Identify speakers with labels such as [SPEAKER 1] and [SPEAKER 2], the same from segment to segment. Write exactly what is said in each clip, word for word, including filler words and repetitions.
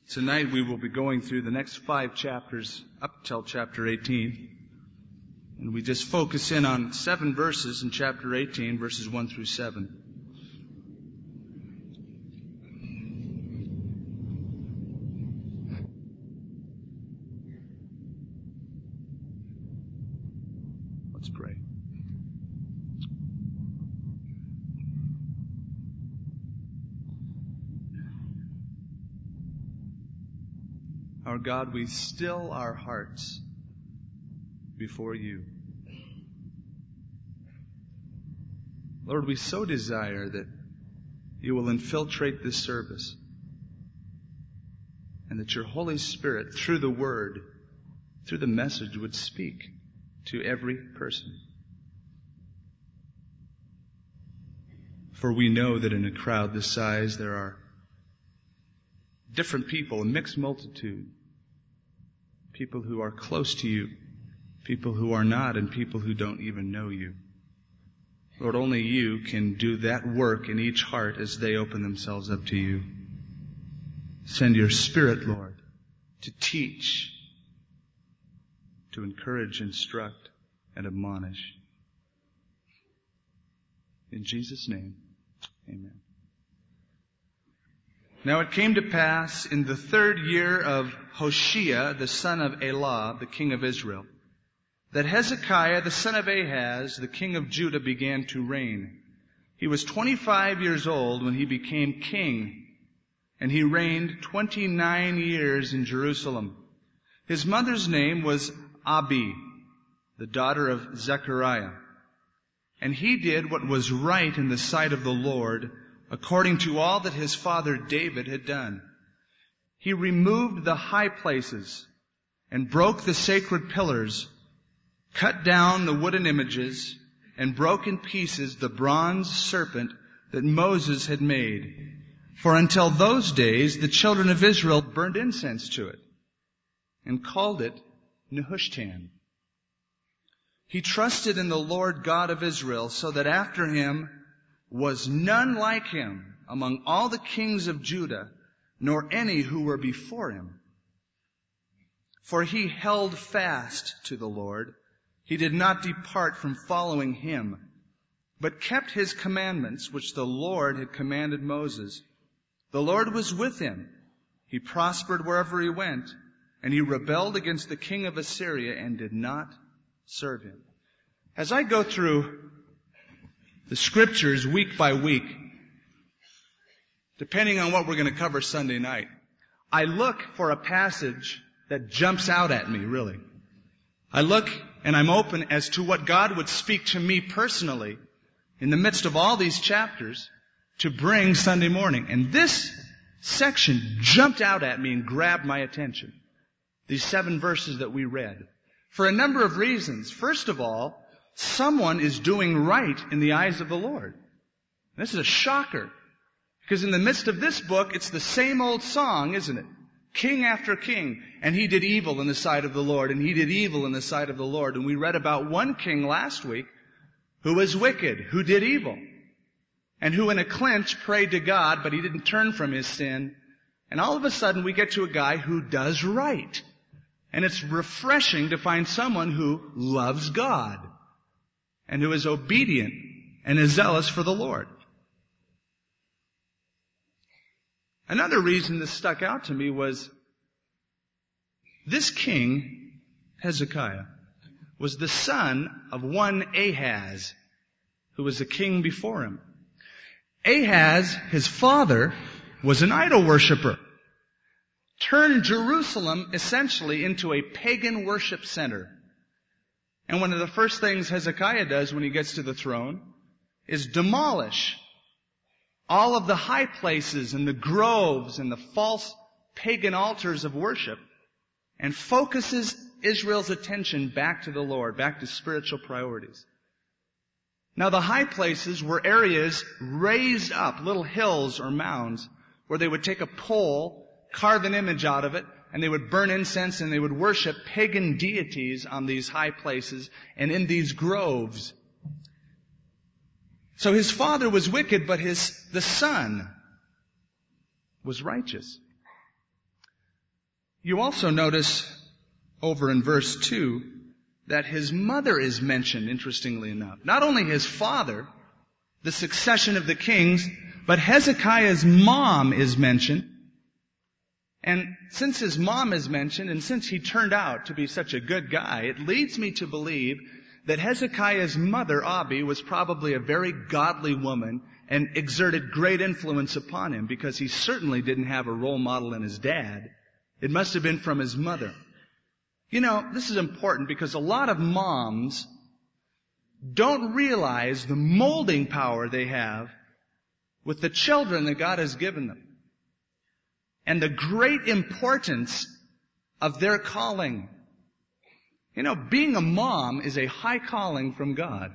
[SPEAKER 1] Tonight we will be going through the next five chapters up till chapter eighteen. And we just focus in on seven verses in chapter eighteen, verses one through seven. Let's pray. Our God, we still our hearts before you. Lord, we so desire that you will infiltrate this service and that your Holy Spirit, through the Word, through the message, would speak to every person. For we know that in a crowd this size there are different people, a mixed multitude. People who are close to you, people who are not, and people who don't even know you. Lord, only you can do that work in each heart as they open themselves up to you. Send your Spirit, Lord, to teach, to encourage, instruct, and admonish. In Jesus' name, amen. Now it came to pass in the third year of Hoshea, the son of Elah, the king of Israel, that Hezekiah, the son of Ahaz, the king of Judah, began to reign. He was twenty-five years old when he became king, and he reigned twenty-nine years in Jerusalem. His mother's name was Abi, the daughter of Zechariah. And he did what was right in the sight of the Lord, according to all that his father David had done. He removed the high places and broke the sacred pillars, cut down the wooden images, and broke in pieces the bronze serpent that Moses had made. For until those days the children of Israel burned incense to it and called it Nehushtan. He trusted in the Lord God of Israel, so that after him was none like him among all the kings of Judah, nor any who were before him. For he held fast to the Lord. He did not depart from following him, but kept his commandments, which the Lord had commanded Moses. The Lord was with him. He prospered wherever he went, and he rebelled against the king of Assyria and did not serve him. As I go through the scriptures week by week, depending on what we're going to cover Sunday night, I look for a passage that jumps out at me, really. I look and I'm open as to what God would speak to me personally in the midst of all these chapters to bring Sunday morning. And this section jumped out at me and grabbed my attention. These seven verses that we read. For a number of reasons. First of all, someone is doing right in the eyes of the Lord. This is a shocker. Because in the midst of this book, it's the same old song, isn't it? King after king. And he did evil in the sight of the Lord, and he did evil in the sight of the Lord. And we read about one king last week who was wicked, who did evil, and who in a clinch prayed to God, but he didn't turn from his sin. And all of a sudden we get to a guy who does right. And it's refreshing to find someone who loves God and who is obedient and is zealous for the Lord. Another reason this stuck out to me was this king, Hezekiah, was the son of one Ahaz, who was the king before him. Ahaz, his father, was an idol worshiper, turned Jerusalem essentially into a pagan worship center. And one of the first things Hezekiah does when he gets to the throne is demolish all of the high places and the groves and the false pagan altars of worship and focuses Israel's attention back to the Lord, back to spiritual priorities. Now the high places were areas raised up, little hills or mounds, where they would take a pole, carve an image out of it, and they would burn incense and they would worship pagan deities on these high places and in these groves. So his father was wicked, but his, the son was righteous. You also notice over in verse two that his mother is mentioned, interestingly enough. Not only his father, the succession of the kings, but Hezekiah's mom is mentioned. And since his mom is mentioned, and since he turned out to be such a good guy, it leads me to believe that Hezekiah's mother, Abi, was probably a very godly woman and exerted great influence upon him, because he certainly didn't have a role model in his dad. It must have been from his mother. You know, this is important because a lot of moms don't realize the molding power they have with the children that God has given them, and the great importance of their calling. You know, being a mom is a high calling from God.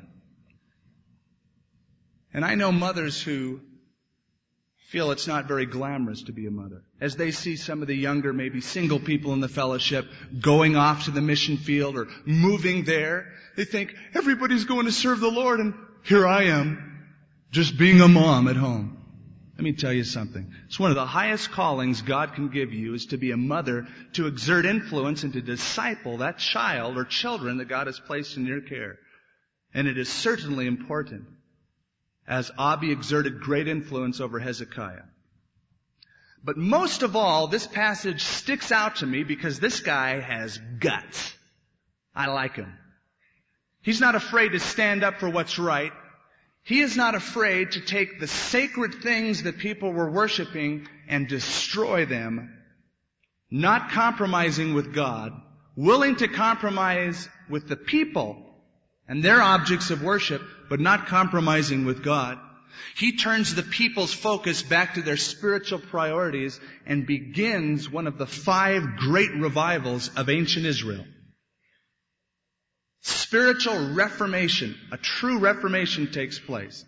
[SPEAKER 1] And I know mothers who feel it's not very glamorous to be a mother. As they see some of the younger, maybe single people in the fellowship going off to the mission field or moving there, they think, everybody's going to serve the Lord, and here I am, just being a mom at home. Let me tell you something. It's one of the highest callings God can give you, is to be a mother, to exert influence and to disciple that child or children that God has placed in your care. And it is certainly important, as Abi exerted great influence over Hezekiah. But most of all, this passage sticks out to me because this guy has guts. I like him. He's not afraid to stand up for what's right. He is not afraid to take the sacred things that people were worshiping and destroy them, not compromising with God, willing to compromise with the people and their objects of worship, but not compromising with God. He turns the people's focus back to their spiritual priorities and begins one of the five great revivals of ancient Israel. Spiritual reformation, a true reformation takes place.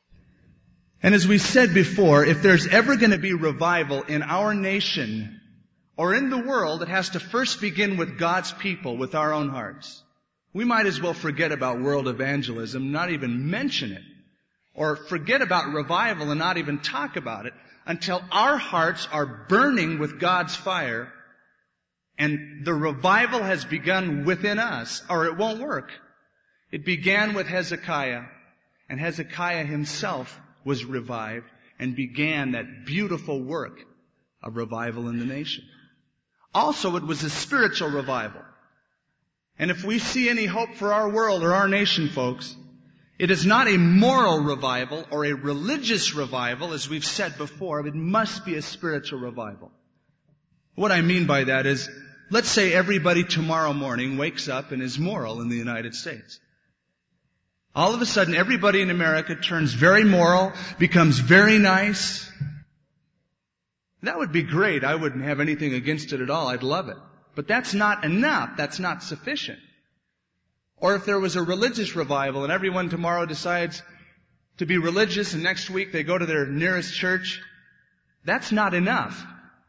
[SPEAKER 1] And as we said before, if there's ever going to be revival in our nation or in the world, it has to first begin with God's people, with our own hearts. We might as well forget about world evangelism, not even mention it, or forget about revival and not even talk about it until our hearts are burning with God's fire and the revival has begun within us, or it won't work. It began with Hezekiah, and Hezekiah himself was revived and began that beautiful work of revival in the nation. Also, it was a spiritual revival. And if we see any hope for our world or our nation, folks, it is not a moral revival or a religious revival, as we've said before. It must be a spiritual revival. What I mean by that is, let's say everybody tomorrow morning wakes up and is moral in the United States. All of a sudden, everybody in America turns very moral, becomes very nice. That would be great. I wouldn't have anything against it at all. I'd love it. But that's not enough. That's not sufficient. Or if there was a religious revival and everyone tomorrow decides to be religious and next week they go to their nearest church, that's not enough.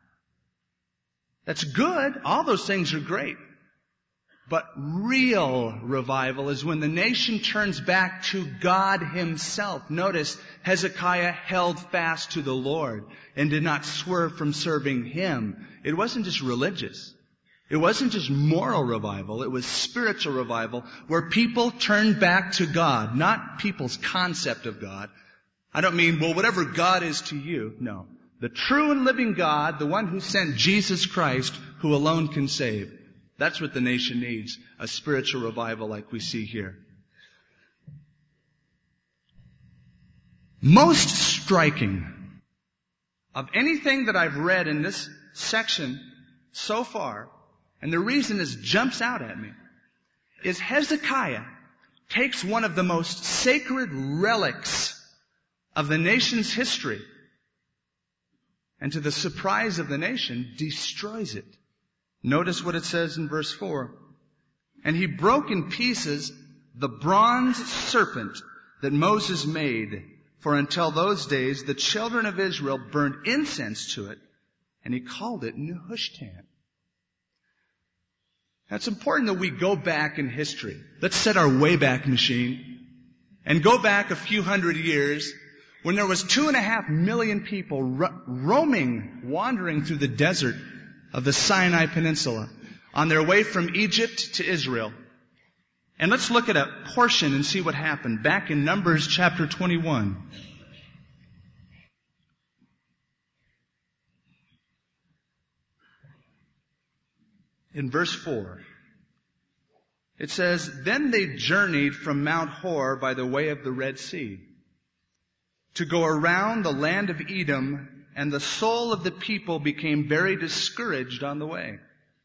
[SPEAKER 1] That's good. All those things are great. But real revival is when the nation turns back to God Himself. Notice, Hezekiah held fast to the Lord and did not swerve from serving Him. It wasn't just religious. It wasn't just moral revival. It was spiritual revival where people turned back to God, not people's concept of God. I don't mean, well, whatever God is to you. No. The true and living God, the one who sent Jesus Christ, who alone can save. That's what the nation needs, a spiritual revival like we see here. Most striking of anything that I've read in this section so far, and the reason this jumps out at me, is Hezekiah takes one of the most sacred relics of the nation's history, and to the surprise of the nation, destroys it. Notice what it says in verse four. And he broke in pieces the bronze serpent that Moses made, for until those days the children of Israel burned incense to it, and he called it Nehushtan. Now, it's important that we go back in history. Let's set our Wayback Machine and go back a few hundred years when there was two and a half million people ro- roaming, wandering through the desert of the Sinai Peninsula on their way from Egypt to Israel. And let's look at a portion and see what happened back in Numbers chapter twenty-one. In verse four, it says, "Then they journeyed from Mount Hor by the way of the Red Sea to go around the land of Edom, and the soul of the people became very discouraged on the way.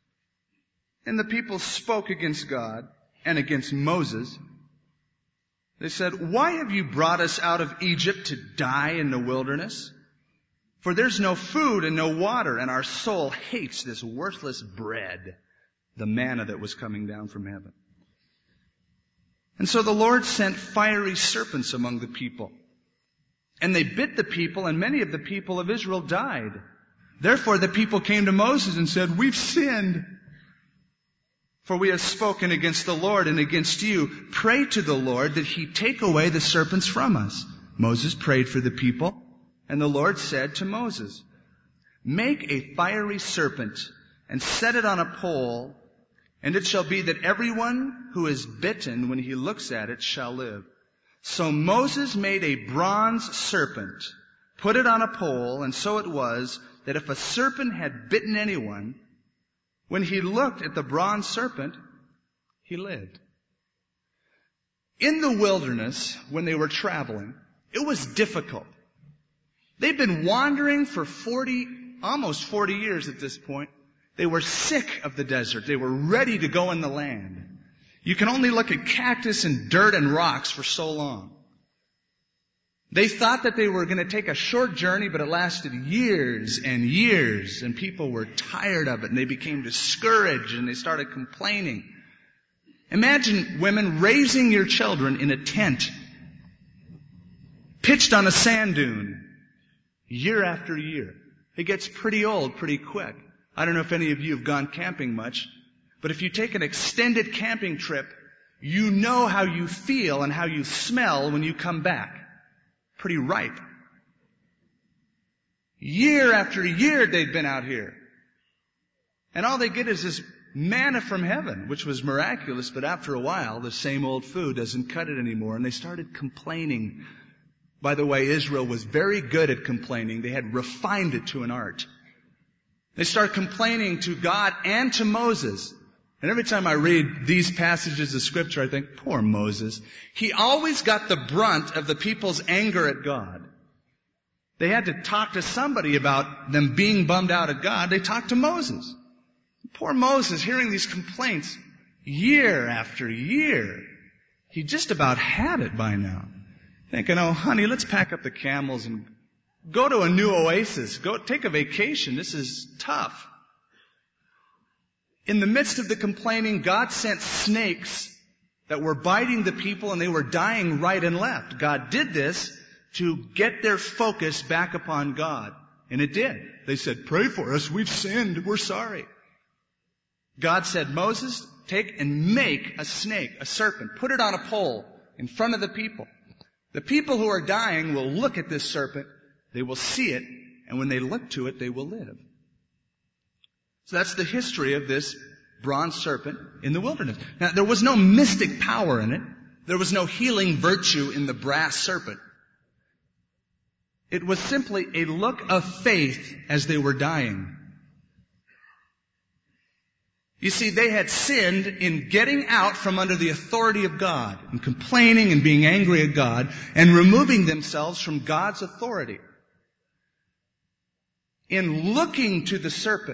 [SPEAKER 1] And the people spoke against God and against Moses. They said, 'Why have you brought us out of Egypt to die in the wilderness? For there's no food and no water, and our soul hates this worthless bread,' the manna that was coming down from heaven. And so the Lord sent fiery serpents among the people. And they bit the people, and many of the people of Israel died. Therefore the people came to Moses and said, 'We've sinned, for we have spoken against the Lord and against you. Pray to the Lord that he take away the serpents from us.' Moses prayed for the people, and the Lord said to Moses, 'Make a fiery serpent and set it on a pole, and it shall be that everyone who is bitten when he looks at it shall live.' So Moses made a bronze serpent, put it on a pole, and so it was that if a serpent had bitten anyone, when he looked at the bronze serpent, he lived." In the wilderness, when they were traveling, it was difficult. They'd been wandering for forty, almost forty years at this point. They were sick of the desert. They were ready to go in the land. You can only look at cactus and dirt and rocks for so long. They thought that they were going to take a short journey, but it lasted years and years, and people were tired of it, and they became discouraged, and they started complaining. Imagine women raising your children in a tent, pitched on a sand dune, year after year. It gets pretty old pretty quick. I don't know if any of you have gone camping much, but if you take an extended camping trip, you know how you feel and how you smell when you come back. Pretty ripe. Year after year they'd been out here. And all they get is this manna from heaven, which was miraculous, but after a while, the same old food doesn't cut it anymore, and they started complaining. By the way, Israel was very good at complaining. They had refined it to an art. They start complaining to God and to Moses. And every time I read these passages of Scripture, I think, poor Moses. He always got the brunt of the people's anger at God. They had to talk to somebody about them being bummed out at God. They talked to Moses. Poor Moses, hearing these complaints year after year. He just about had it by now. Thinking, oh, honey, let's pack up the camels and go to a new oasis. Go take a vacation. This is tough. In the midst of the complaining, God sent snakes that were biting the people, and they were dying right and left. God did this to get their focus back upon God. And it did. They said, "Pray for us. We've sinned. We're sorry." God said, "Moses, take and make a snake, a serpent. Put it on a pole in front of the people. The people who are dying will look at this serpent. They will see it. And when they look to it, they will live." So that's the history of this bronze serpent in the wilderness. Now, there was no mystic power in it. There was no healing virtue in the brass serpent. It was simply a look of faith as they were dying. You see, they had sinned in getting out from under the authority of God, and complaining and being angry at God, and removing themselves from God's authority. In looking to the serpent,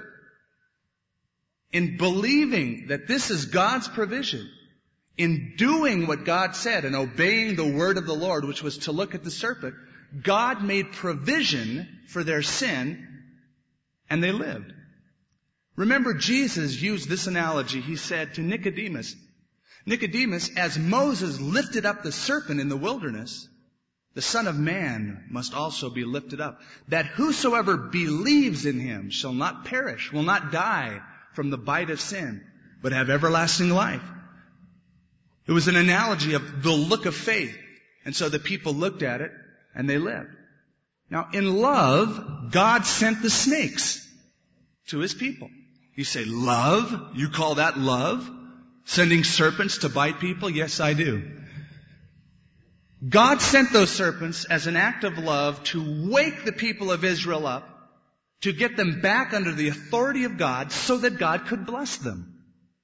[SPEAKER 1] in believing that this is God's provision, in doing what God said and obeying the word of the Lord, which was to look at the serpent, God made provision for their sin, and they lived. Remember, Jesus used this analogy. He said to Nicodemus, Nicodemus, as Moses lifted up the serpent in the wilderness, the Son of Man must also be lifted up, that whosoever believes in him shall not perish, will not die from the bite of sin, but have everlasting life. It was an analogy of the look of faith. And so the people looked at it and they lived. Now, in love, God sent the snakes to his people. You say, love? You call that love? Sending serpents to bite people? Yes, I do. God sent those serpents as an act of love to wake the people of Israel up, to get them back under the authority of God so that God could bless them.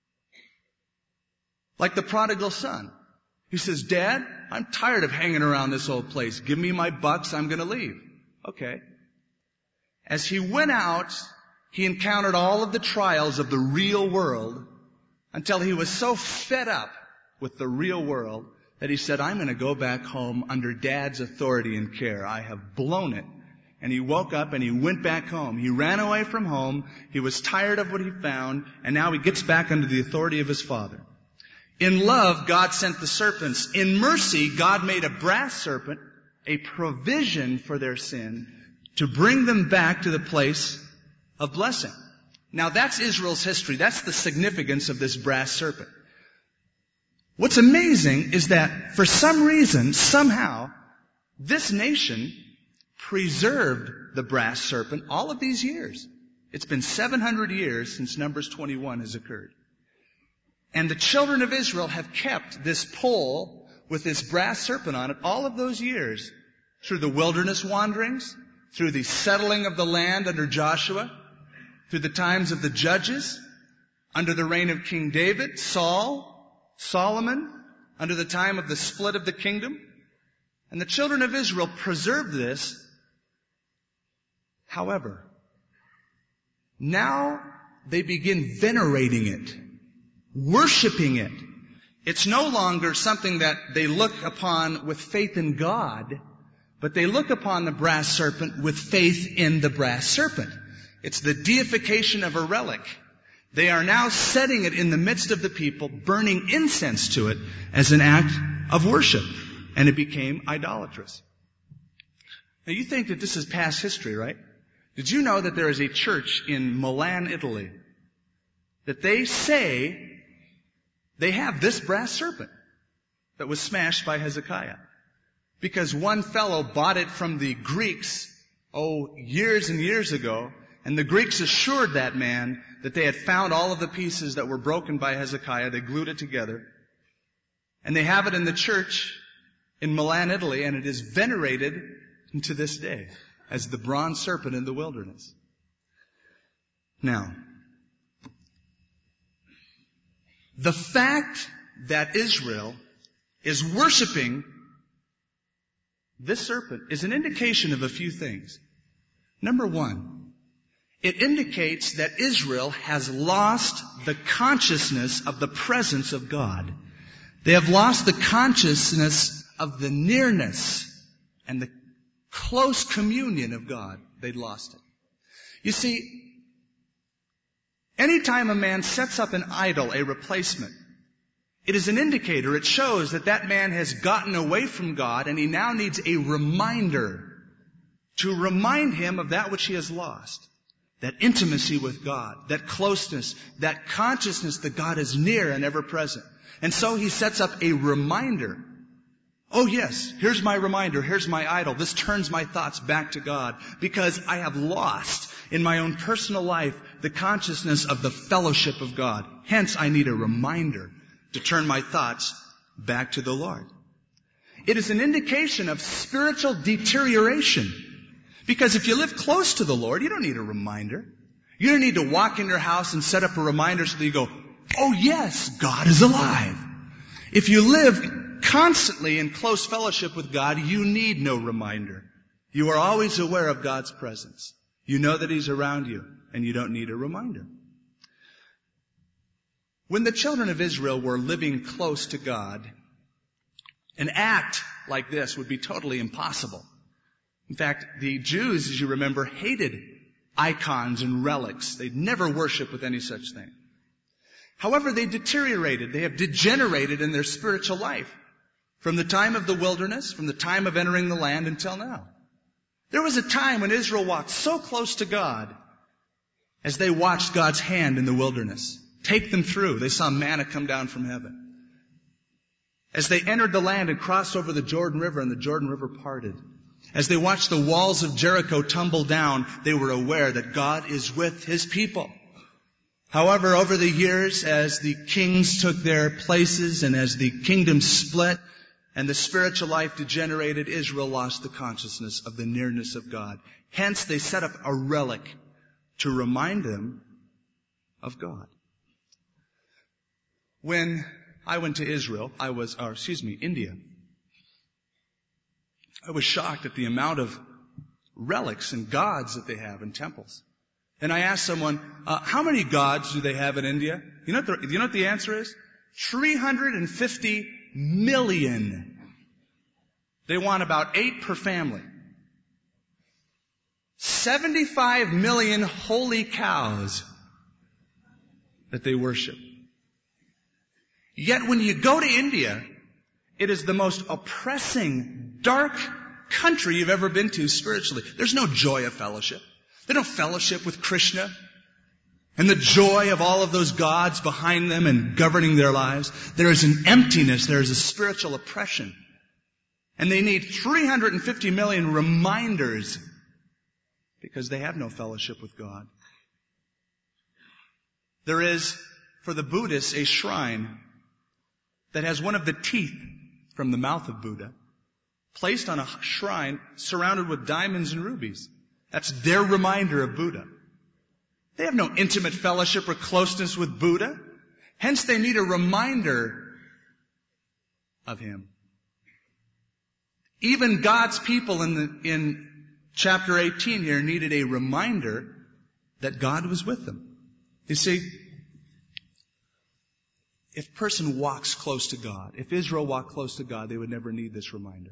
[SPEAKER 1] Like the prodigal son. He says, Dad, I'm tired of hanging around this old place. Give me my bucks, I'm going to leave. Okay. As he went out, he encountered all of the trials of the real world until he was so fed up with the real world that he said, I'm going to go back home under Dad's authority and care. I have blown it. And he woke up and he went back home. He ran away from home. He was tired of what he found. And now he gets back under the authority of his father. In love, God sent the serpents. In mercy, God made a brass serpent, a provision for their sin, to bring them back to the place of blessing. Now that's Israel's history. That's the significance of this brass serpent. What's amazing is that for some reason, somehow, this nation preserved the brass serpent all of these years. It's been seven hundred years since Numbers twenty-one has occurred. And the children of Israel have kept this pole with this brass serpent on it all of those years, through the wilderness wanderings, through the settling of the land under Joshua, through the times of the judges, under the reign of King David, Saul, Solomon, under the time of the split of the kingdom. And the children of Israel preserved this. However, now they begin venerating it, worshiping it. It's no longer something that they look upon with faith in God, but they look upon the brass serpent with faith in the brass serpent. It's the deification of a relic. They are now setting it in the midst of the people, burning incense to it as an act of worship. And it became idolatrous. Now you think that this is past history, right? Did you know that there is a church in Milan, Italy, that they say they have this brass serpent that was smashed by Hezekiah? Because one fellow bought it from the Greeks, oh, years and years ago, and the Greeks assured that man that they had found all of the pieces that were broken by Hezekiah. They glued it together. And they have it in the church in Milan, Italy, and it is venerated to this day as the bronze serpent in the wilderness. Now, the fact that Israel is worshiping this serpent is an indication of a few things. Number one, it indicates that Israel has lost the consciousness of the presence of God. They have lost the consciousness of the nearness and the close communion of God. They'd lost it. You see, anytime a man sets up an idol, a replacement, it is an indicator. It shows that that man has gotten away from God and he now needs a reminder to remind him of that which he has lost. That intimacy with God, that closeness, that consciousness that God is near and ever present. And so he sets up a reminder. Oh yes, here's my reminder, here's my idol. This turns my thoughts back to God because I have lost in my own personal life the consciousness of the fellowship of God. Hence, I need a reminder to turn my thoughts back to the Lord. It is an indication of spiritual deterioration. Because if you live close to the Lord, you don't need a reminder. You don't need to walk in your house and set up a reminder so that you go, oh yes, God is alive. If you live constantly in close fellowship with God, you need no reminder. You are always aware of God's presence. You know that He's around you, and you don't need a reminder. When the children of Israel were living close to God, an act like this would be totally impossible. In fact, the Jews, as you remember, hated icons and relics. They'd never worship with any such thing. However, they deteriorated. They have degenerated in their spiritual life from the time of the wilderness, from the time of entering the land until now. There was a time when Israel walked so close to God as they watched God's hand in the wilderness take them through. They saw manna come down from heaven. As they entered the land and crossed over the Jordan River, and the Jordan River parted. As they watched the walls of Jericho tumble down, they were aware that God is with His people. However, over the years, as the kings took their places and as the kingdom split and the spiritual life degenerated, Israel lost the consciousness of the nearness of God. Hence, they set up a relic to remind them of God. When I went to Israel, I was, or excuse me, India, I was shocked at the amount of relics and gods that they have in temples. And I asked someone, uh, how many gods do they have in India? You know what the, you know what the answer is? three hundred fifty million. They want about eight per family. seventy-five million holy cows that they worship. Yet when you go to India, it is the most oppressing, dark country you've ever been to spiritually. There's no joy of fellowship. They don't fellowship with Krishna and the joy of all of those gods behind them and governing their lives. There is an emptiness. There is a spiritual oppression. And they need three hundred fifty million reminders because they have no fellowship with God. There is, for the Buddhists, a shrine that has one of the teeth from the mouth of Buddha placed on a shrine surrounded with diamonds and rubies. That's their reminder of Buddha. They have no intimate fellowship or closeness with Buddha. Hence, they need a reminder of Him. Even God's people in the, in chapter eighteen here needed a reminder that God was with them. You see, if a person walks close to God, if Israel walked close to God, they would never need this reminder.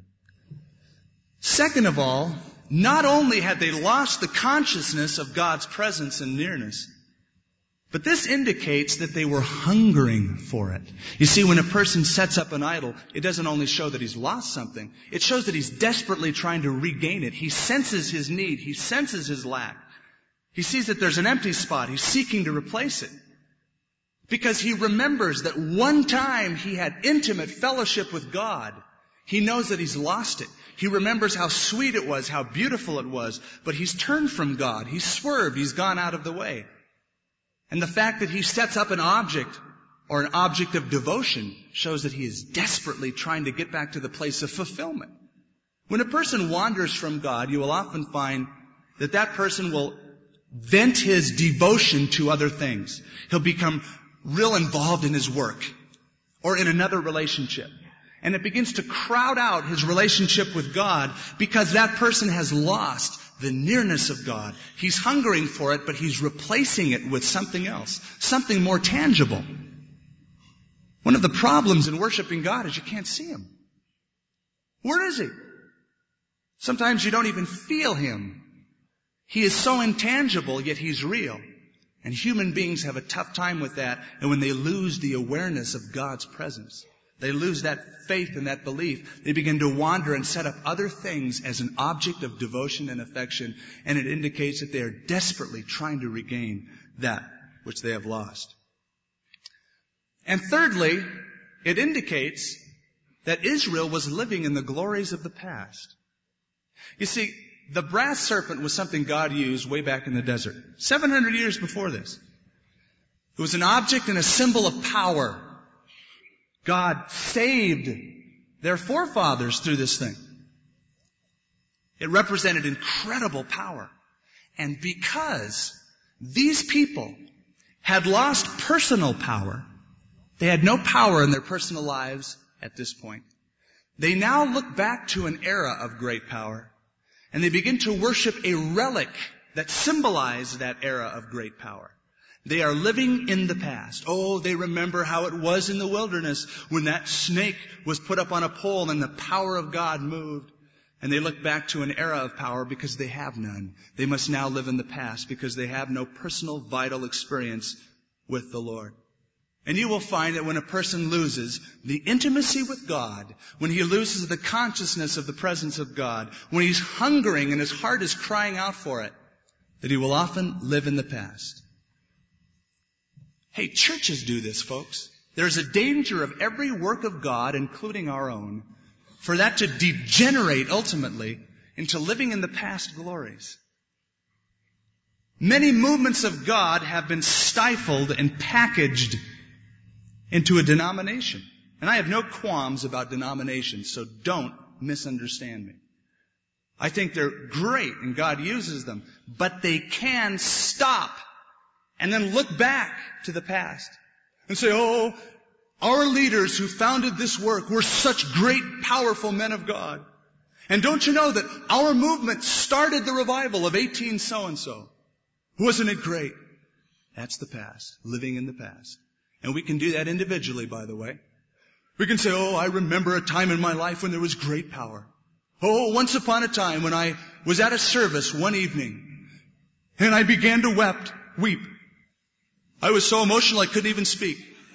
[SPEAKER 1] Second of all, not only had they lost the consciousness of God's presence and nearness, but this indicates that they were hungering for it. You see, when a person sets up an idol, it doesn't only show that he's lost something. It shows that he's desperately trying to regain it. He senses his need. He senses his lack. He sees that there's an empty spot. He's seeking to replace it. Because he remembers that one time he had intimate fellowship with God. He knows that he's lost it. He remembers how sweet it was, how beautiful it was, but he's turned from God. He's swerved. He's gone out of the way. And the fact that he sets up an object or an object of devotion shows that he is desperately trying to get back to the place of fulfillment. When a person wanders from God, you will often find that that person will vent his devotion to other things. He'll become real involved in his work or in another relationship. And it begins to crowd out his relationship with God because that person has lost the nearness of God. He's hungering for it, but he's replacing it with something else, something more tangible. One of the problems in worshiping God is you can't see Him. Where is He? Sometimes you don't even feel Him. He is so intangible, yet He's real. And human beings have a tough time with that. And when they lose the awareness of God's presence, they lose that faith and that belief. They begin to wander and set up other things as an object of devotion and affection. And it indicates that they are desperately trying to regain that which they have lost. And thirdly, it indicates that Israel was living in the glories of the past. You see, the brass serpent was something God used way back in the desert, seven hundred years before this. It was an object and a symbol of power. God saved their forefathers through this thing. It represented incredible power. And because these people had lost personal power, they had no power in their personal lives at this point. They now look back to an era of great power, and they begin to worship a relic that symbolized that era of great power. They are living in the past. Oh, they remember how it was in the wilderness when that snake was put up on a pole and the power of God moved. And they look back to an era of power because they have none. They must now live in the past because they have no personal, vital experience with the Lord. And you will find that when a person loses the intimacy with God, when he loses the consciousness of the presence of God, when he's hungering and his heart is crying out for it, that he will often live in the past. Hey, churches do this, folks. There's a danger of every work of God, including our own, for that to degenerate ultimately into living in the past glories. Many movements of God have been stifled and packaged into a denomination. And I have no qualms about denominations, so don't misunderstand me. I think they're great and God uses them, but they can stop and then look back to the past and say, oh, our leaders who founded this work were such great, powerful men of God. And don't you know that our movement started the revival of eighteen so-and-so? Wasn't it great? That's the past, living in the past. And we can do that individually, by the way. We can say, oh, I remember a time in my life when there was great power. Oh, once upon a time when I was at a service one evening and I began to wept, weep. I was so emotional I couldn't even speak.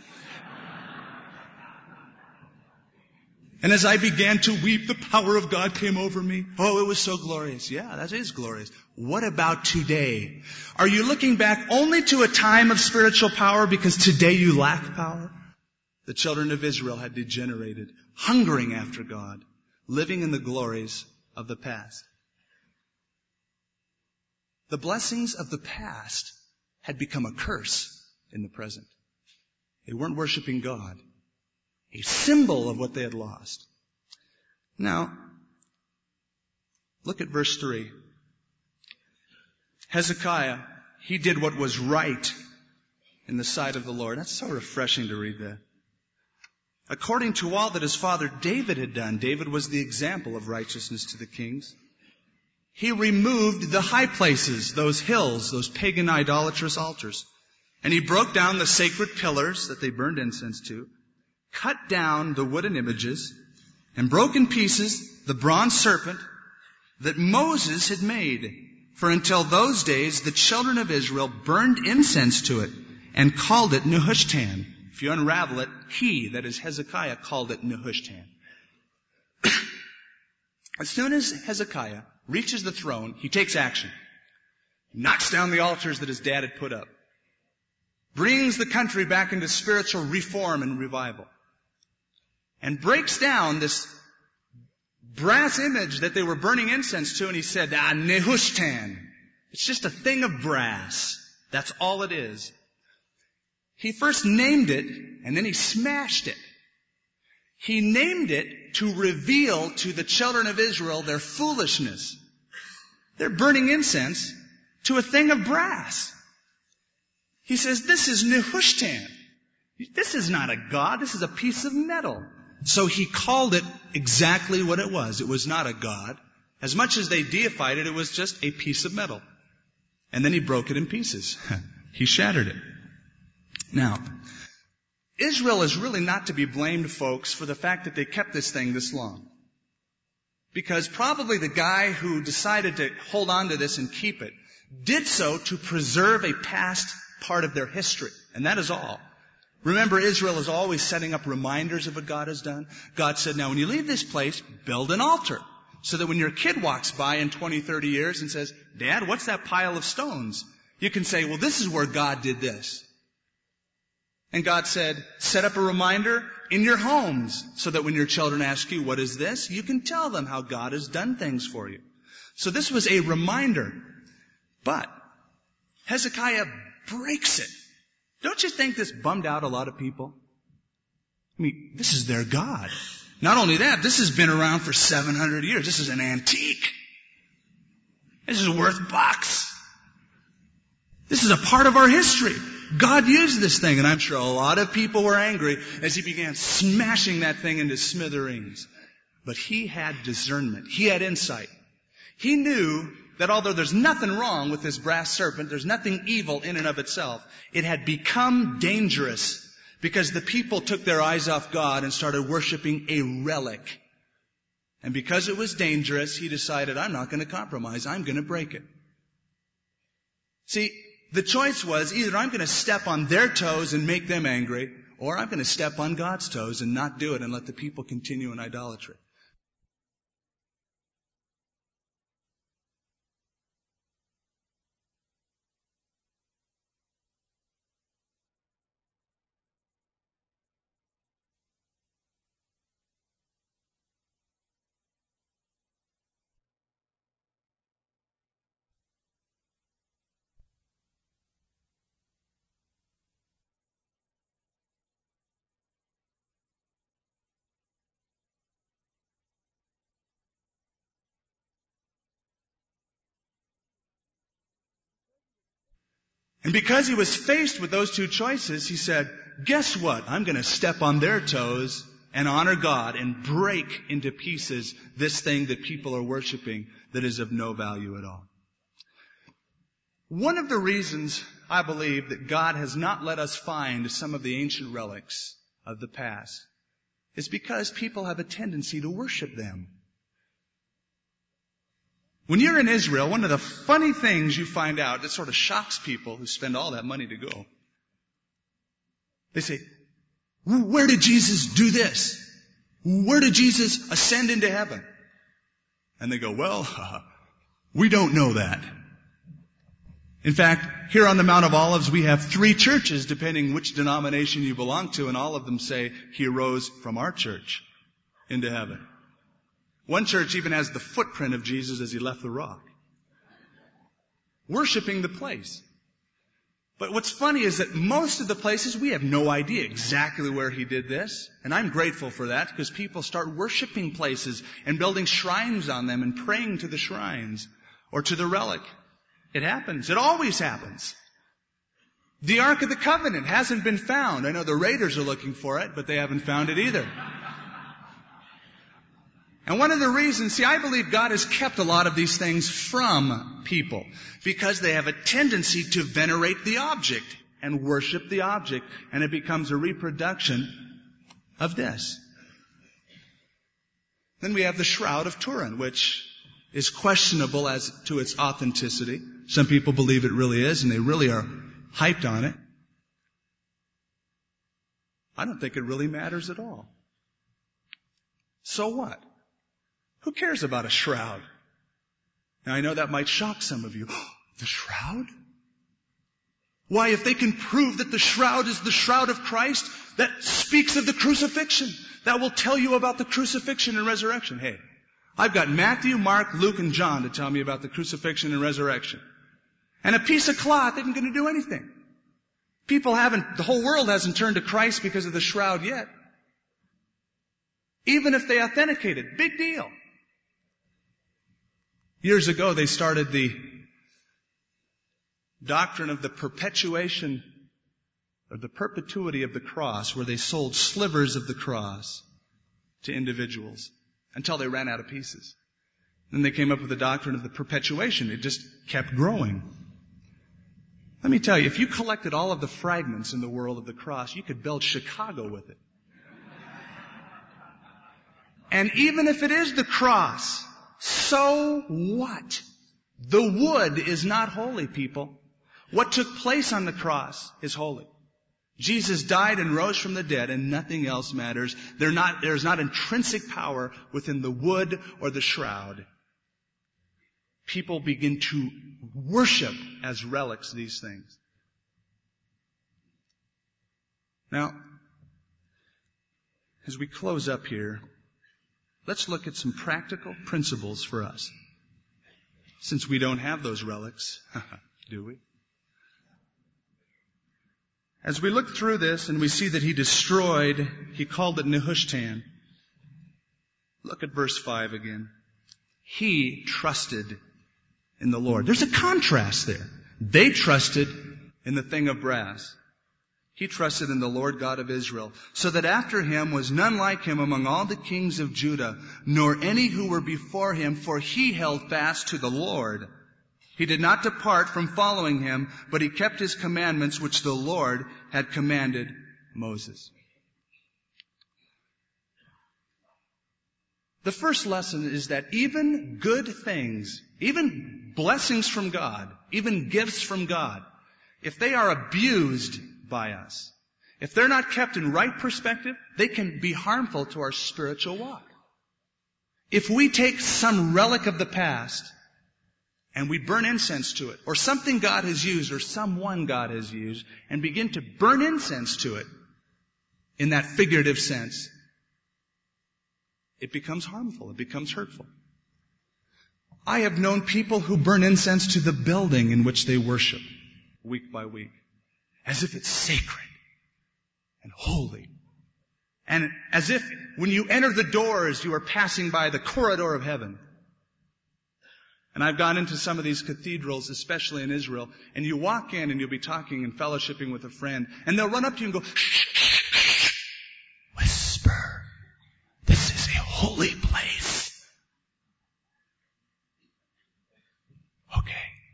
[SPEAKER 1] And as I began to weep, the power of God came over me. Oh, it was so glorious. Yeah, that is glorious. What about today? Are you looking back only to a time of spiritual power because today you lack power? The children of Israel had degenerated, hungering after God, living in the glories of the past. The blessings of the past had become a curse in the present. They weren't worshiping God, a symbol of what they had lost. Now, look at verse three. Hezekiah, he did what was right in the sight of the Lord. That's so refreshing to read that. According to all that his father David had done, David was the example of righteousness to the kings. He removed the high places, those hills, those pagan idolatrous altars. And he broke down the sacred pillars that they burned incense to, cut down the wooden images, and broke in pieces the bronze serpent that Moses had made. For until those days, the children of Israel burned incense to it and called it Nehushtan. If you unravel it, he, that is Hezekiah, called it Nehushtan. As soon as Hezekiah reaches the throne, he takes action. Knocks down the altars that his dad had put up. Brings the country back into spiritual reform and revival. And breaks down this brass image that they were burning incense to, and he said, ah, Nehushtan. It's just a thing of brass. That's all it is. He first named it, and then he smashed it. He named it to reveal to the children of Israel their foolishness. They're burning incense to a thing of brass. He says, this is Nehushtan. This is not a god, this is a piece of metal. So he called it exactly what it was. It was not a god. As much as they deified it, it was just a piece of metal. And then he broke it in pieces. He shattered it. Now, Israel is really not to be blamed, folks, for the fact that they kept this thing this long. Because probably the guy who decided to hold on to this and keep it did so to preserve a past part of their history. And that is all. Remember, Israel is always setting up reminders of what God has done. God said, now when you leave this place, build an altar. So that when your kid walks by in twenty, thirty years and says, Dad, what's that pile of stones? You can say, well, this is where God did this. And God said, set up a reminder in your homes so that when your children ask you, what is this? You can tell them how God has done things for you. So this was a reminder. But Hezekiah breaks it. Don't you think this bummed out a lot of people? I mean, this is their God. Not only that, this has been around for seven hundred years. This is an antique. This is worth bucks. This is a part of our history. God used this thing, and I'm sure a lot of people were angry as he began smashing that thing into smithereens. But he had discernment. He had insight. He knew that although there's nothing wrong with this brass serpent, there's nothing evil in and of itself, it had become dangerous because the people took their eyes off God and started worshiping a relic. And because it was dangerous, he decided, I'm not going to compromise. I'm going to break it. See, the choice was either I'm going to step on their toes and make them angry, or I'm going to step on God's toes and not do it and let the people continue in idolatry. And because he was faced with those two choices, he said, guess what? I'm going to step on their toes and honor God and break into pieces this thing that people are worshiping that is of no value at all. One of the reasons I believe that God has not let us find some of the ancient relics of the past is because people have a tendency to worship them. When you're in Israel, one of the funny things you find out that sort of shocks people who spend all that money to go, they say, where did Jesus do this? Where did Jesus ascend into heaven? And they go, well, uh, we don't know that. In fact, here on the Mount of Olives, we have three churches, depending which denomination you belong to, and all of them say he arose from our church into heaven. One church even has the footprint of Jesus as he left the rock. Worshipping the place. But what's funny is that most of the places, we have no idea exactly where he did this. And I'm grateful for that because people start worshiping places and building shrines on them and praying to the shrines or to the relic. It happens. It always happens. The Ark of the Covenant hasn't been found. I know the Raiders are looking for it, but they haven't found it either. And one of the reasons, see, I believe God has kept a lot of these things from people because they have a tendency to venerate the object and worship the object, and it becomes a reproduction of this. Then we have the Shroud of Turin, which is questionable as to its authenticity. Some people believe it really is, and they really are hyped on it. I don't think it really matters at all. So what? Who cares about a shroud? Now, I know that might shock some of you. Oh, the shroud? Why, if they can prove that the shroud is the shroud of Christ, that speaks of the crucifixion. That will tell you about the crucifixion and resurrection. Hey, I've got Matthew, Mark, Luke, and John to tell me about the crucifixion and resurrection. And a piece of cloth isn't going to do anything. People haven't, the whole world hasn't turned to Christ because of the shroud yet. Even if they authenticate it, big deal. Years ago, they started the doctrine of the perpetuation or the perpetuity of the cross, where they sold slivers of the cross to individuals until they ran out of pieces. Then they came up with the doctrine of the perpetuation. It just kept growing. Let me tell you, if you collected all of the fragments in the world of the cross, you could build Chicago with it. And even if it is the cross, so what? The wood is not holy, people. What took place on the cross is holy. Jesus died and rose from the dead, and nothing else matters. They're not, there's not intrinsic power within the wood or the shroud. People begin to worship as relics these things. Now, as we close up here, let's look at some practical principles for us. Since we don't have those relics, do we? As we look through this and we see that he destroyed, he called it Nehushtan. Look at verse five again. He trusted in the Lord. There's a contrast there. They trusted in the thing of brass. He trusted in the Lord God of Israel, so that after him was none like him among all the kings of Judah, nor any who were before him, for he held fast to the Lord. He did not depart from following him, but he kept his commandments which the Lord had commanded Moses. The first lesson is that even good things, even blessings from God, even gifts from God, if they are abused by us, if they're not kept in right perspective, they can be harmful to our spiritual walk. If we take some relic of the past and we burn incense to it, or something God has used, or someone God has used, and begin to burn incense to it in that figurative sense, it becomes harmful. It becomes hurtful. I have known people who burn incense to the building in which they worship week by week, as if it's sacred and holy. And as if when you enter the doors, you are passing by the corridor of heaven. And I've gone into some of these cathedrals, especially in Israel, and you walk in and you'll be talking and fellowshipping with a friend, and they'll run up to you and go, shh, shh, shh, whisper. This is a holy place. Okay.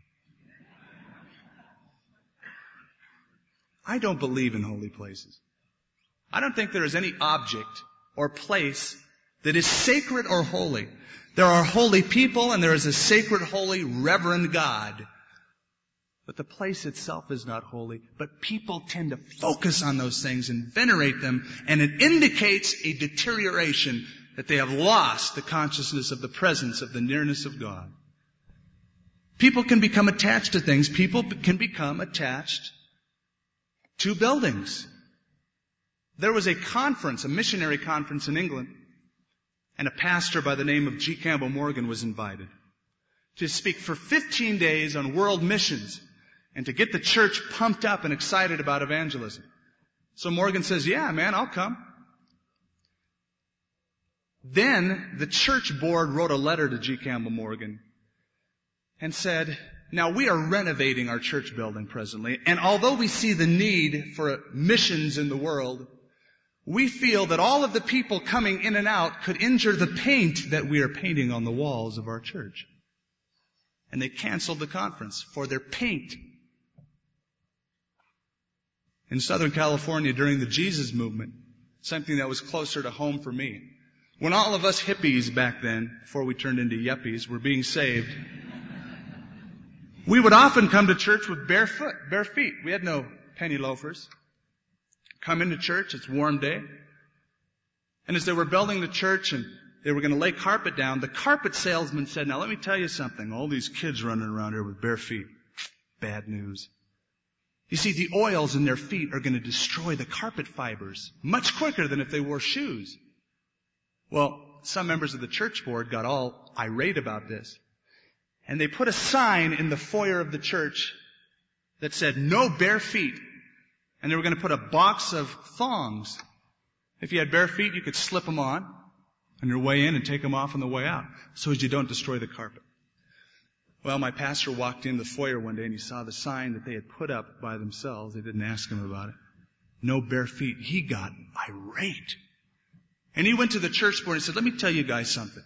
[SPEAKER 1] I don't believe in holy places. I don't think there is any object or place that is sacred or holy. There are holy people and there is a sacred, holy, reverend God. But the place itself is not holy. But people tend to focus on those things and venerate them, and it indicates a deterioration that they have lost the consciousness of the presence of the nearness of God. People can become attached to things. People can become attached to buildings. There was a conference, a missionary conference in England, and a pastor by the name of G. Campbell Morgan was invited to speak for fifteen days on world missions and to get the church pumped up and excited about evangelism. So Morgan says, yeah, man, I'll come. Then the church board wrote a letter to G. Campbell Morgan and said, now we are renovating our church building presently, and although we see the need for missions in the world, we feel that all of the people coming in and out could injure the paint that we are painting on the walls of our church. And they canceled the conference for their paint. In Southern California during the Jesus movement, something that was closer to home for me, when all of us hippies back then, before we turned into yuppies, were being saved, we would often come to church with bare foot, bare feet. We had no penny loafers. Come into church, it's a warm day. And as they were building the church and they were going to lay carpet down, the carpet salesman said, now let me tell you something. All these kids running around here with bare feet. Bad news. You see, the oils in their feet are going to destroy the carpet fibers much quicker than if they wore shoes. Well, some members of the church board got all irate about this. And they put a sign in the foyer of the church that said, no bare feet. And they were going to put a box of thongs. If you had bare feet, you could slip them on on your way in and take them off on the way out, so as you don't destroy the carpet. Well, my pastor walked in the foyer one day and he saw the sign that they had put up by themselves. They didn't ask him about it. No bare feet. He got irate. And he went to the church board and said, let me tell you guys something.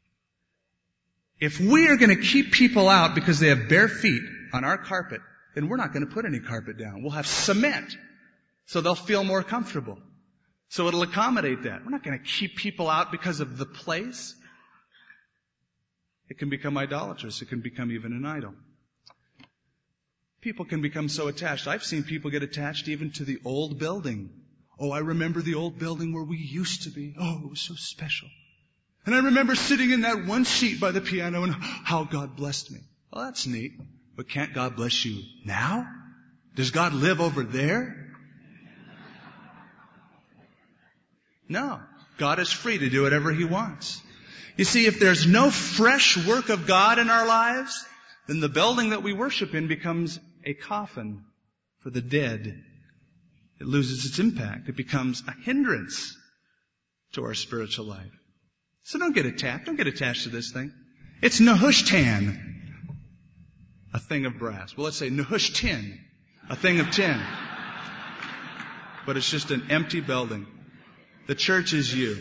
[SPEAKER 1] If we are going to keep people out because they have bare feet on our carpet, then we're not going to put any carpet down. We'll have cement so they'll feel more comfortable. So it'll accommodate that. We're not going to keep people out because of the place. It can become idolatrous. It can become even an idol. People can become so attached. I've seen people get attached even to the old building. Oh, I remember the old building where we used to be. Oh, it was so special. And I remember sitting in that one seat by the piano and how God blessed me. Well, that's neat. But can't God bless you now? Does God live over there? No. God is free to do whatever He wants. You see, if there's no fresh work of God in our lives, then the building that we worship in becomes a coffin for the dead. It loses its impact. It becomes a hindrance to our spiritual life. So don't get attached. Don't get attached to this thing. It's Nehushtan, a thing of brass. Well, let's say Nehushtan, a thing of tin. But it's just an empty building. The church is you.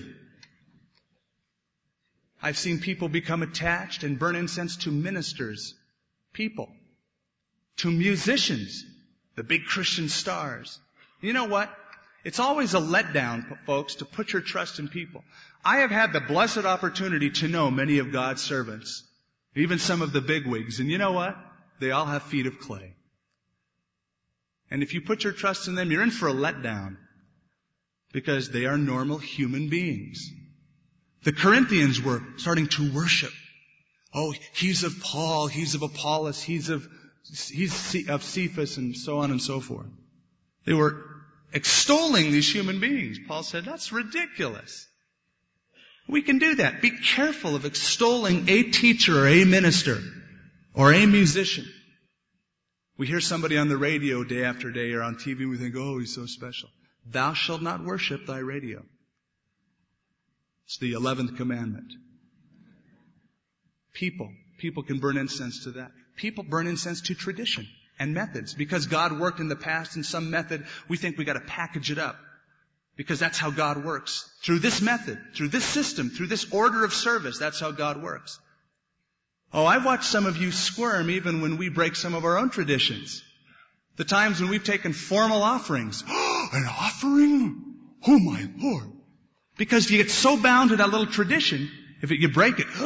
[SPEAKER 1] I've seen people become attached and burn incense to ministers, people, to musicians, the big Christian stars. You know what? It's always a letdown, folks, to put your trust in people. I have had the blessed opportunity to know many of God's servants, even some of the bigwigs, and you know what? They all have feet of clay. And if you put your trust in them, you're in for a letdown, because they are normal human beings. The Corinthians were starting to worship. Oh, he's of Paul, he's of Apollos, he's of he's of Cephas, and so on and so forth. They were extolling these human beings. Paul said, that's ridiculous. We can do that. Be careful of extolling a teacher or a minister or a musician. We hear somebody on the radio day after day or on T V, and we think, oh, he's so special. Thou shalt not worship thy radio. It's the eleventh commandment. People people can burn incense to that. People burn incense to tradition and methods. Because God worked in the past in some method, we think we got to package it up. Because that's how God works. Through this method, through this system, through this order of service, that's how God works. Oh, I've watched some of you squirm even when we break some of our own traditions. The times when we've taken formal offerings. An offering? Oh my Lord. Because you get so bound to that little tradition, if it, you break it.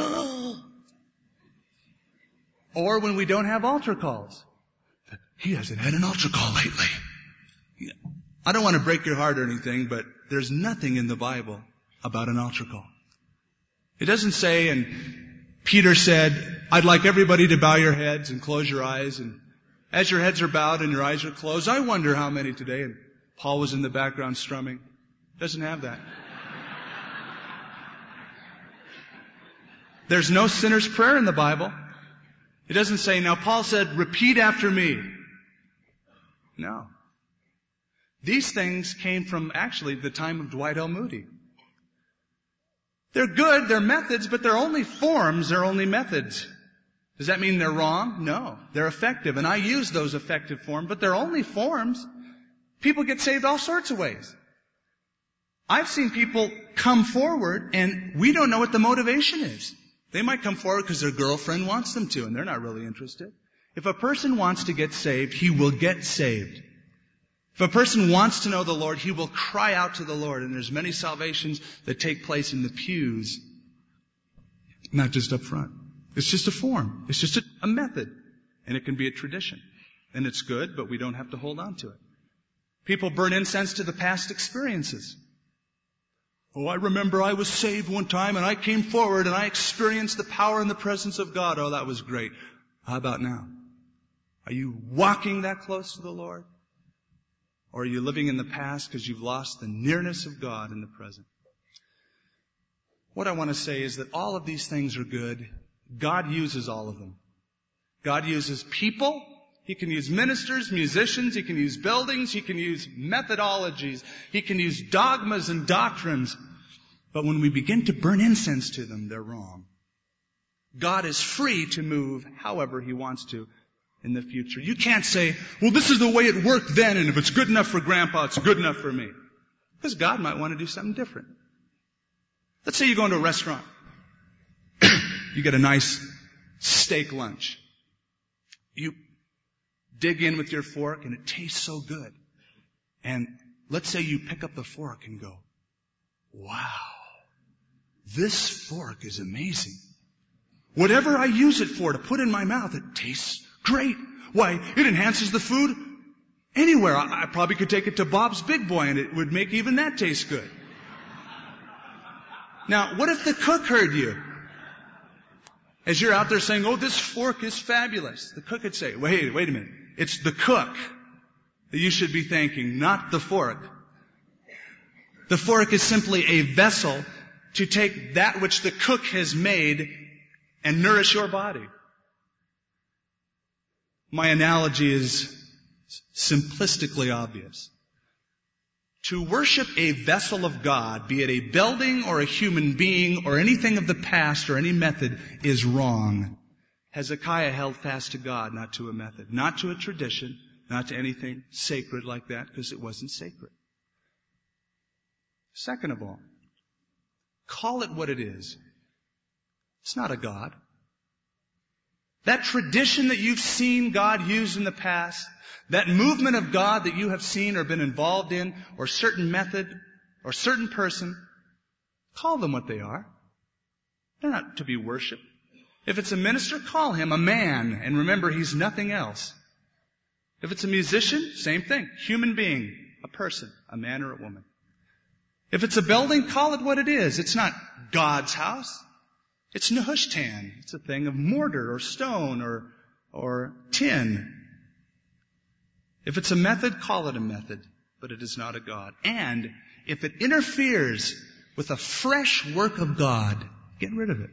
[SPEAKER 1] Or when we don't have altar calls. He hasn't had an altar call lately. I don't want to break your heart or anything, but there's nothing in the Bible about an altar call. It doesn't say, and Peter said, I'd like everybody to bow your heads and close your eyes, and as your heads are bowed and your eyes are closed, I wonder how many today, and Paul was in the background strumming. Doesn't have that. There's no sinner's prayer in the Bible. It doesn't say, now Paul said, repeat after me. No. These things came from actually the time of Dwight L. Moody. They're good, they're methods, but they're only forms, they're only methods. Does that mean they're wrong? No. They're effective, and I use those effective forms, but they're only forms. People get saved all sorts of ways. I've seen people come forward, and we don't know what the motivation is. They might come forward because their girlfriend wants them to, and they're not really interested. If a person wants to get saved, he will get saved. If a person wants to know the Lord, he will cry out to the Lord. And there's many salvations that take place in the pews, not just up front. It's just a form. It's just a, a method. And it can be a tradition. And it's good, but we don't have to hold on to it. People burn incense to the past experiences. Oh, I remember I was saved one time and I came forward and I experienced the power and the presence of God. Oh, that was great. How about now? Are you walking that close to the Lord? Or are you living in the past because you've lost the nearness of God in the present? What I want to say is that all of these things are good. God uses all of them. God uses people. He can use ministers, musicians. He can use buildings. He can use methodologies. He can use dogmas and doctrines. But when we begin to burn incense to them, they're wrong. God is free to move however He wants to in the future. You can't say, well, this is the way it worked then, and if it's good enough for Grandpa, it's good enough for me. Because God might want to do something different. Let's say you go into a restaurant. You get a nice steak lunch. You dig in with your fork, and it tastes so good. And let's say you pick up the fork and go, wow, this fork is amazing. Whatever I use it for to put in my mouth, it tastes great. Why, it enhances the food anywhere. I, I probably could take it to Bob's Big Boy and it would make even that taste good. Now, what if the cook heard you? As you're out there saying, oh, this fork is fabulous. The cook would say, wait, wait a minute. It's the cook that you should be thanking, not the fork. The fork is simply a vessel to take that which the cook has made and nourish your body. My analogy is simplistically obvious. To worship a vessel of God, be it a building or a human being or anything of the past or any method, is wrong. Hezekiah held fast to God, not to a method, not to a tradition, not to anything sacred like that, because it wasn't sacred. Second of all, call it what it is. It's not a God. That tradition that you've seen God use in the past, that movement of God that you have seen or been involved in, or certain method, or certain person, call them what they are. They're not to be worshipped. If it's a minister, call him a man, and remember he's nothing else. If it's a musician, same thing. Human being, a person, a man or a woman. If it's a building, call it what it is. It's not God's house. It's Nehushtan. It's a thing of mortar or stone or, or tin. If it's a method, call it a method, but it is not a God. And if it interferes with a fresh work of God, get rid of it.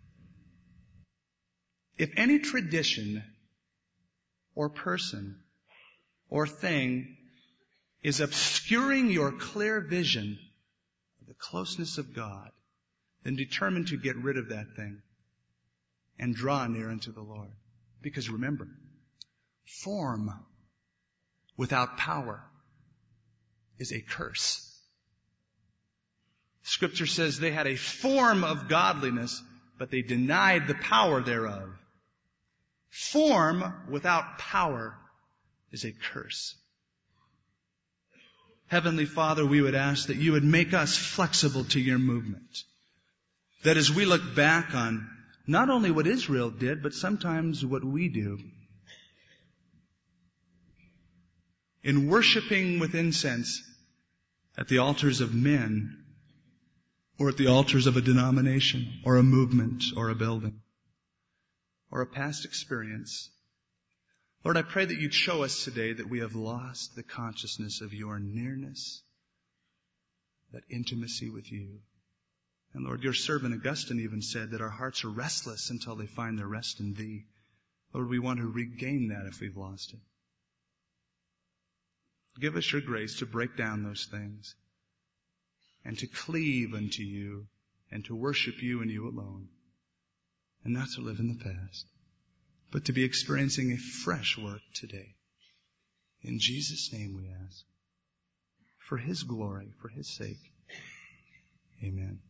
[SPEAKER 1] If any tradition or person or thing is obscuring your clear vision of the closeness of God, then determine to get rid of that thing and draw near unto the Lord. Because remember, form without power is a curse. Scripture says they had a form of godliness, but they denied the power thereof. Form without power is a curse. Heavenly Father, we would ask that you would make us flexible to your movement. That as we look back on not only what Israel did, but sometimes what we do, in worshiping with incense at the altars of men, or at the altars of a denomination, or a movement, or a building, or a past experience. Lord, I pray that you'd show us today that we have lost the consciousness of your nearness, that intimacy with you. And Lord, your servant Augustine even said that our hearts are restless until they find their rest in thee. Lord, we want to regain that if we've lost it. Give us your grace to break down those things and to cleave unto you and to worship you and you alone, and not to live in the past, but to be experiencing a fresh work today. In Jesus' name we ask. For his glory, for his sake. Amen.